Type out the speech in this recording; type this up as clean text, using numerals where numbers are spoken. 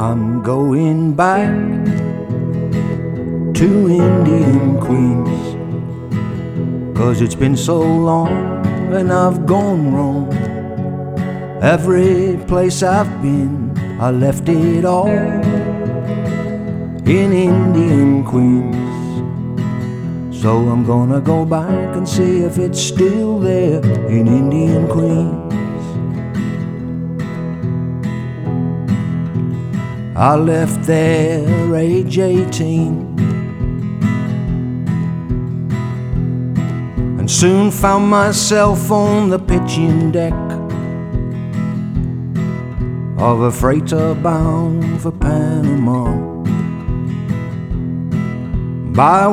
I'm going back to Indian Queens, 'cause it's been so long and I've gone wrong. Every place I've been, I left it all in Indian Queens. So I'm gonna go back and see if it's still there in Indian Queens. I left there age 18 and soon found myself on the pitching deck of a freighter bound for Panama. By